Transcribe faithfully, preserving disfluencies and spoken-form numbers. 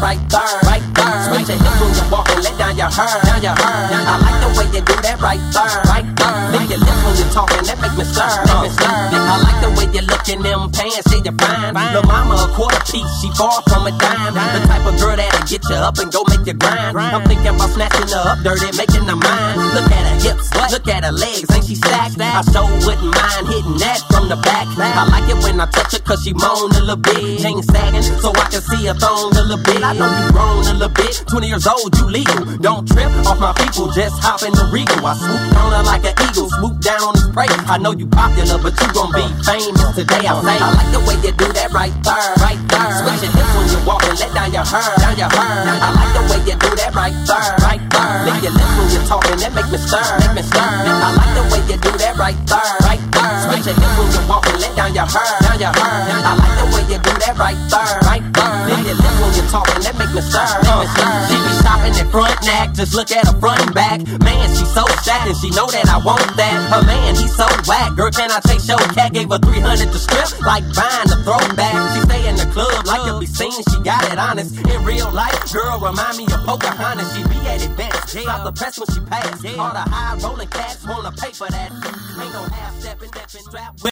right there, right there. Switch your hips when you walk and let down your hair, down your hair. I like the way you do that right there, right there. Lick your lips when you talking, that make me stir, make me stir. I like the way you look in them pants, say you're fine. Lil' mama a quarter piece, she far from a dime. The type of girl that'll get you up and go make you grind. I'm thinking about snatching her up dirty, making her mine. Look at her hips, look at her legs, ain't she stacked? I sure wouldn't mind hitting that from the back. I like it when I touch her cause she moan a little bit. Chain sagging so I can see her thong a little bit. I know you grown a little bit, twenty years old, you legal. Don't trip off my people, just hop in the Regal. I swoop on her like an eagle, swoop down on his prey. I know you popular, but you gon' be famous today. I say, I like the way you do that right there, right there. Switch your hips when you walk and let down your hair, down your hair. I like the way you do that right there, right there. Lick your lips when you're talking, that make me stir, make me stir. I like the way you do that right there, right there. Switch your hips when you walk and let down your hair, down your hair. I like the way you do that right there, right there. Lick your lips when you're talking, that make me stir, make me stir. She be shopping at front neck, just look at her front and back. Man, she so sad and she know that I want that. Her man, he so whack. Girl, can I take show? Cat gave her three hundred to strip, like buying a throwback. She stay in the club like to be seen, she got it honest. In real life, girl, remind me of Pocahontas. She be at events, stop the press when she pass. All the high rolling cats wanna pay for that. Ain't no half stepping, stepping, strap.